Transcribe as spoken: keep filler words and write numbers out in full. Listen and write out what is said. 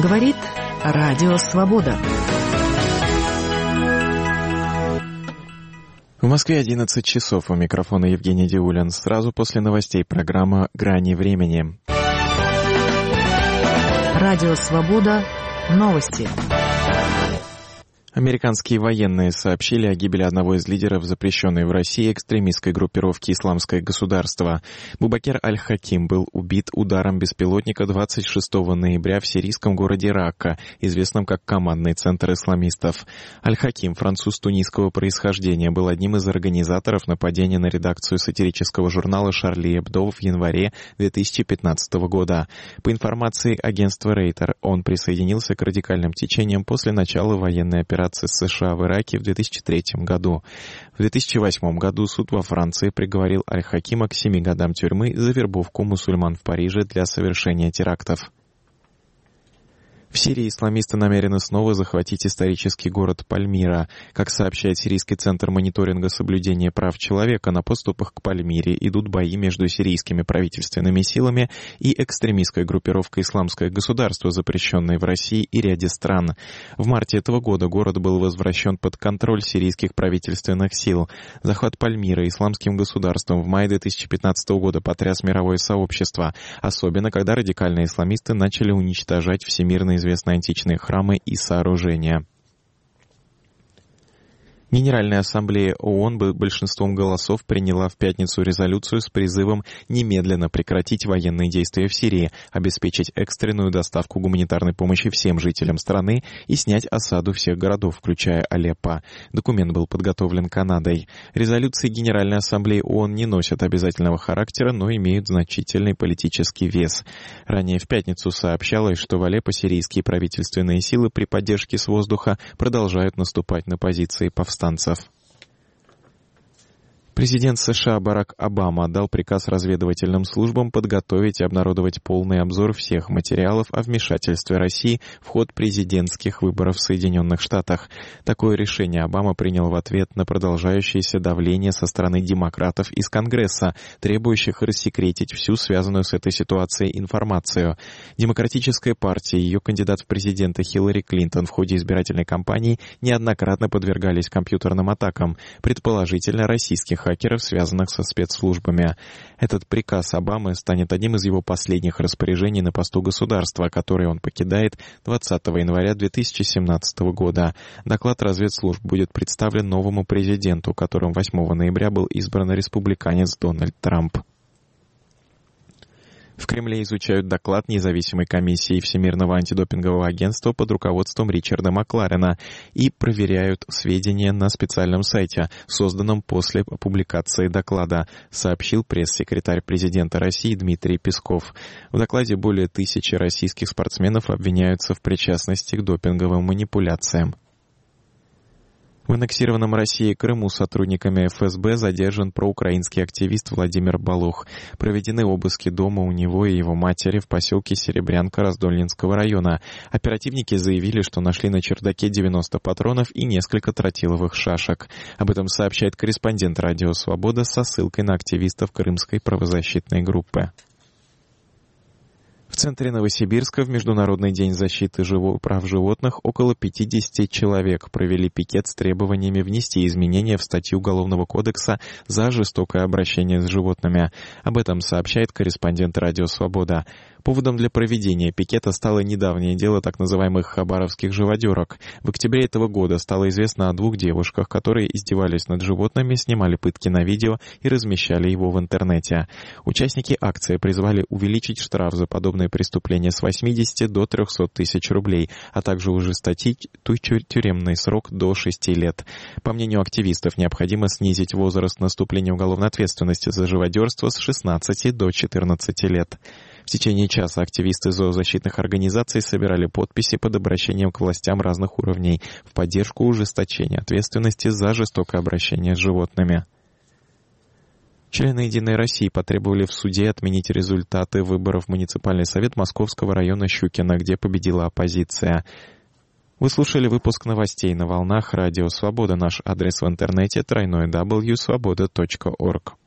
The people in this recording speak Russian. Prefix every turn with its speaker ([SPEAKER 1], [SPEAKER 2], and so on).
[SPEAKER 1] Говорит Радио Свобода.
[SPEAKER 2] В Москве одиннадцать часов. У микрофона Евгений Диулин. Сразу после новостей программа «Грани времени».
[SPEAKER 1] Радио Свобода. Новости.
[SPEAKER 2] Американские военные сообщили о гибели одного из лидеров запрещенной в России экстремистской группировки «Исламское государство». Бубакер Аль-Хаким был убит ударом беспилотника двадцать шестого ноября в сирийском городе Ракка, известном как командный центр исламистов. Аль-Хаким, француз тунисского происхождения, был одним из организаторов нападения на редакцию сатирического журнала «Шарли Эбдо» в январе две тысячи пятнадцатого года. По информации агентства Рейтер, он присоединился к радикальным течениям после начала военной операции США в Ираке в две тысячи третьем году. В две тысячи восьмом году суд во Франции приговорил Аль-Хакима к семи годам тюрьмы за вербовку мусульман в Париже для совершения терактов. В Сирии исламисты намерены снова захватить исторический город Пальмира. Как сообщает Сирийский центр мониторинга соблюдения прав человека, на подступах к Пальмире идут бои между сирийскими правительственными силами и экстремистской группировкой «Исламское государство», запрещенной в России и ряде стран. В марте этого года город был возвращен под контроль сирийских правительственных сил. Захват Пальмира исламским государством в мае две тысячи пятнадцатого года потряс мировое сообщество, особенно когда радикальные исламисты начали уничтожать всемирно известные античные храмы и сооружения. Генеральная ассамблея ООН большинством голосов приняла в пятницу резолюцию с призывом немедленно прекратить военные действия в Сирии, обеспечить экстренную доставку гуманитарной помощи всем жителям страны и снять осаду всех городов, включая Алеппо. Документ был подготовлен Канадой. Резолюции Генеральной ассамблеи ООН не носят обязательного характера, но имеют значительный политический вес. Ранее в пятницу сообщалось, что в Алеппо сирийские правительственные силы при поддержке с воздуха продолжают наступать на позиции повстанцев. Президент США Барак Обама отдал приказ разведывательным службам подготовить и обнародовать полный обзор всех материалов о вмешательстве России в ход президентских выборов в Соединенных Штатах. Такое решение Обама принял в ответ на продолжающееся давление со стороны демократов из Конгресса, требующих рассекретить всю связанную с этой ситуацией информацию. Демократическая партия и ее кандидат в президенты Хиллари Клинтон в ходе избирательной кампании неоднократно подвергались компьютерным атакам, предположительно российских хакеров, связанных со спецслужбами. Этот приказ Обамы станет одним из его последних распоряжений на посту государства, который он покидает двадцатого января две тысячи семнадцатого года. Доклад разведслужб будет представлен новому президенту, которым восьмого ноября был избран республиканец Дональд Трамп. В Кремле изучают доклад независимой комиссии Всемирного антидопингового агентства под руководством Ричарда Макларена и проверяют сведения на специальном сайте, созданном после публикации доклада, сообщил пресс-секретарь президента России Дмитрий Песков. В докладе более тысячи российских спортсменов обвиняются в причастности к допинговым манипуляциям. В аннексированном Россией Крыму сотрудниками эф эс бэ задержан проукраинский активист Владимир Балух. Проведены обыски дома у него и его матери в поселке Серебрянка Раздольнинского района. Оперативники заявили, что нашли на чердаке девяносто патронов и несколько тротиловых шашек. Об этом сообщает корреспондент «Радио Свобода» со ссылкой на активистов Крымской правозащитной группы. В центре Новосибирска в Международный день защиты прав животных около пятьдесят человек провели пикет с требованиями внести изменения в статью Уголовного кодекса за жестокое обращение с животными. Об этом сообщает корреспондент «Радио Свобода». Поводом для проведения пикета стало недавнее дело так называемых хабаровских живодерок. В октябре этого года стало известно о двух девушках, которые издевались над животными, снимали пытки на видео и размещали его в интернете. Участники акции призвали увеличить штраф за подобные преступления с восьмидесяти до трехсот тысяч рублей, а также ужесточить тюремный срок до шести лет. По мнению активистов, необходимо снизить возраст наступления уголовной ответственности за живодерство с шестнадцати до четырнадцати лет. В течение часа активисты зоозащитных организаций собирали подписи под обращением к властям разных уровней в поддержку ужесточения ответственности за жестокое обращение с животными. Члены «Единой России» потребовали в суде отменить результаты выборов в муниципальный совет Московского района Щукино, где победила оппозиция. Вы слушали выпуск новостей на волнах Радио Свобода. Наш адрес в интернете тройной дабл ю свобода точка орг.